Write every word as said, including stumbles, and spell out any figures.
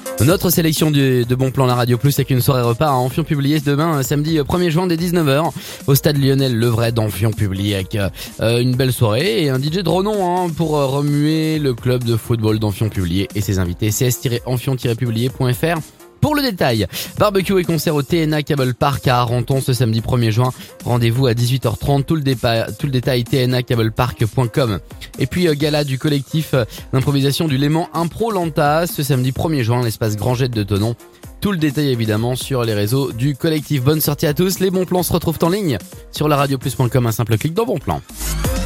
Notre sélection de, de bons plans la Radio Plus avec une soirée repas à Amphion Publié demain samedi premier juin dès dix-neuf heures au stade Lionel Levray d'Amphion Publié avec euh, une belle soirée et un D J de renom hein, pour euh, remuer le club de football d'Amphion Publié et ses invités c s tiret amphion tiret publié point f r. Pour le détail, barbecue et concert au T N A Cable Park à Arenton ce samedi premier juin. Rendez-vous à dix-huit heures trente, tout le, dépa- tout le détail t n a cable park point com. Et puis euh, gala du collectif euh, d'improvisation du Léman Impro Lanta ce samedi premier juin, l'espace Grangette de Thonon. Tout le détail évidemment sur les réseaux du collectif. Bonne sortie à tous, les bons plans se retrouvent en ligne sur la radio plus point com, un simple clic dans Bon Plan.